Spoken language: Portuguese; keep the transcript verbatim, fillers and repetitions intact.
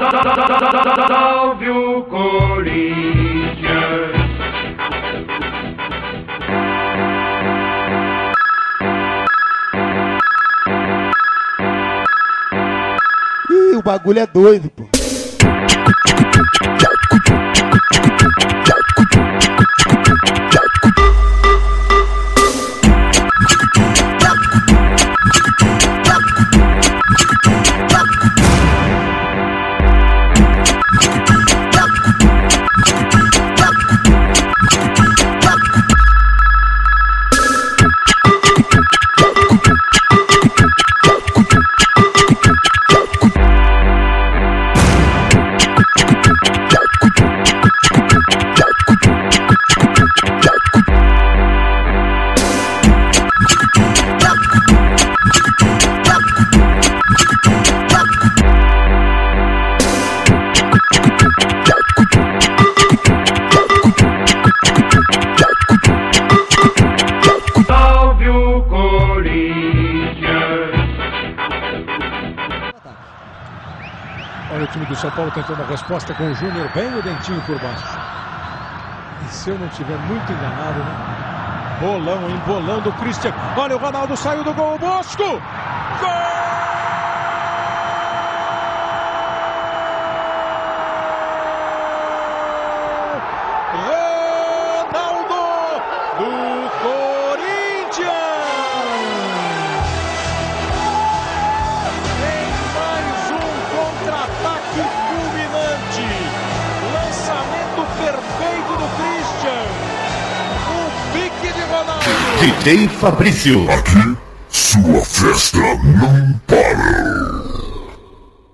Salve o Corinthians. Ih, o bagulho é doido, pô. Olha o time do São Paulo tentando a resposta com o Júnior bem no dentinho por baixo. E se eu não estiver muito enganado, né? Bolão, hein? Bolão do Christian. Olha o Ronaldo, saiu do gol, o Bosco! Gol! D J Fabrício. Aqui, sua festa não para.